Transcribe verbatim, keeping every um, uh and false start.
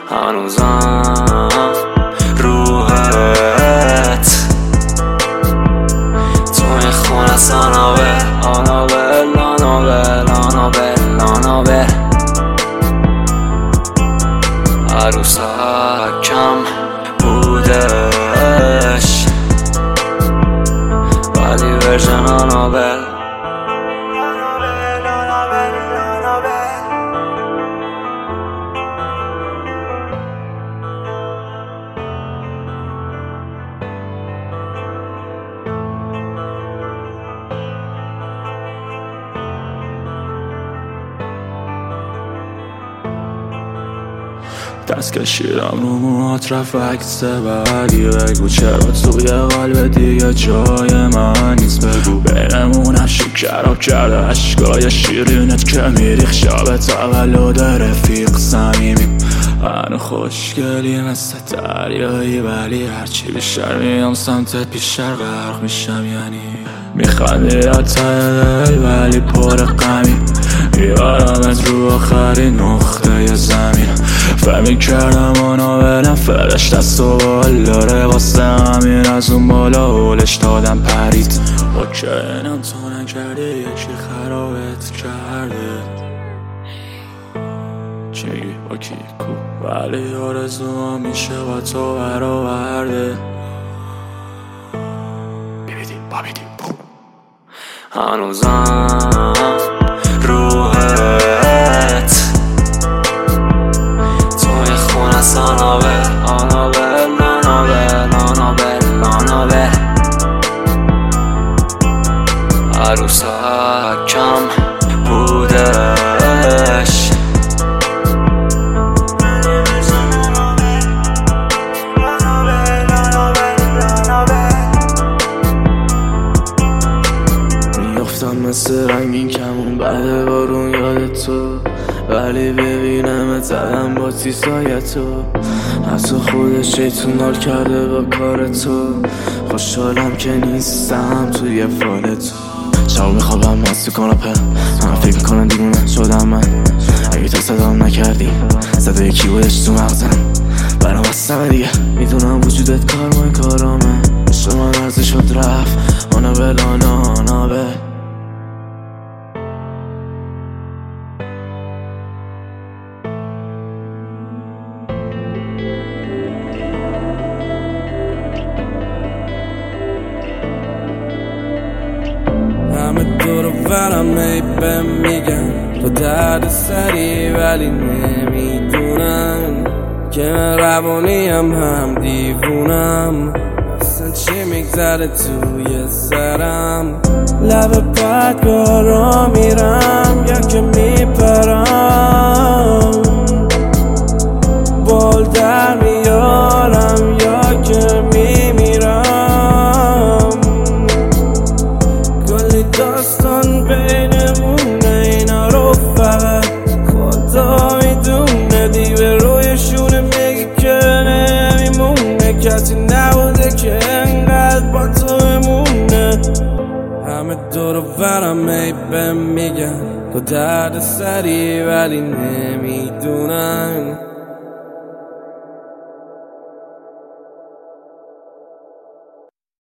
هنوزم روحت توی خونه سانابل آنابل آنابل آنابل آنابل عروسک کم بودش ولی ورژن آنابل دست کشیدم رو موهات رفت عکس بعدی بگو چرا توی قلب دیگه جای من نیست بگو بینمون اشک کراب کرده عشقای شیرینت که میریخ شب تولد رفیق صمیمی هنو خوشگلی مثل دریایی ولی هرچی بیشتر میام سمتت بیشتر غرق میشم یعنی میخندی یا ته دل ولی پر غمی یارمت رو آخرین نقطه زمین فهمی کردم آنو برم فرش دست و بال داره واسه همین از اون بالا هولش دادم پرید اوکی اینم تو نکردی یکی خرابت کرده چی میگی؟ اوکی کو ولی آرزو میشه با تو برآورده بیبیدی بابیدی هنوزم روحت توی خونه سانابل آنابل آنابل آنابل آنابل عروسک کم بودش میافتم مثل رنگین کمون بعد بارون یاد تو ولی ببینم زدم با تیزای تو حتی خودش شیطون نار کرده با کار تو خوشحالم که نیستم توی فال تو شب میخوابم مست کاناپه من فکر میکنم دیوونه شدم من اگه تو صدام نکردی صدای کی بودش تو مغزم برام بستم دیگه میدونم وجودت کار ما کارامه عشق من ارزی شد رفت آنابل آنا آنابل همه دور و برم ای به میگن تو درد سری ولی نمیدونم که من روانیم هم دیوونم اصلا چی میگذره توی سرم لب پرگارا میرم یا که میپرم بال در میارم یا که میمیرم کلی داستان بینمونه اینا رو فقط خدا میدونه دیوه روی شونه میگی که نمیمونه کسی نبوده که انقدر با تو بمونه همه دور و برم ای به میگن تو درد سری ولی نمیدونن